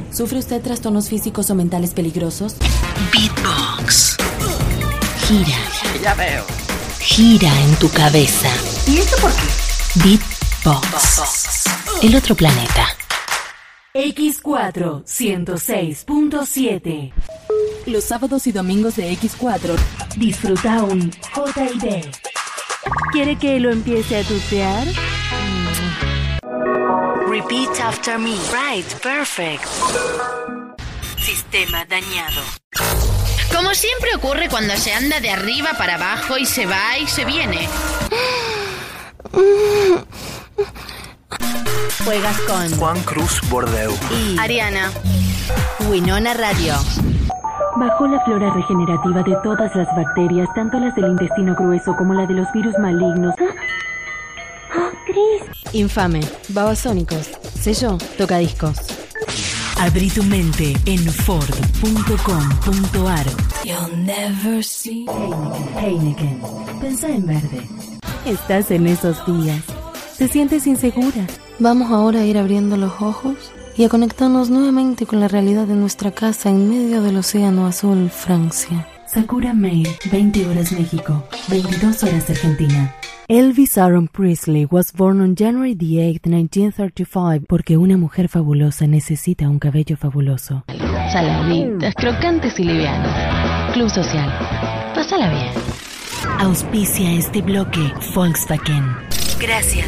¿Sufre usted trastornos físicos o mentales peligrosos? Beatbox. Gira. Ya veo. Gira en tu cabeza. ¿Y esto por qué? Beatbox. El otro planeta. X4 106.7. Los sábados y domingos de X4 disfruta un J&B. ¿Quiere que lo empiece a tutear? Repeat after me. Right, perfect. Sistema dañado. Como siempre ocurre cuando se anda de arriba para abajo y se va y se viene. Juegas con Juan Cruz Bordeu y Ariana. Winona Radio. Bajo la flora regenerativa de todas las bacterias, tanto las del intestino grueso como la de los virus malignos. Chris. Infame, Babasónicos, sello, tocadiscos. Abrí tu mente en ford.com.ar. You'll never see Heineken. Pensá en verde. Estás en esos días. ¿Te sientes insegura? Vamos ahora a ir abriendo los ojos y a conectarnos nuevamente con la realidad de nuestra casa en medio del océano azul, Francia. Sakura Mail, 20 horas México, 22 horas Argentina. Elvis Aaron Presley was born on January the 8th, 1935, porque una mujer fabulosa necesita un cabello fabuloso. Saladitas, crocantes y livianas. Club Social. Pásala bien. Auspicia este bloque Volkswagen. Gracias.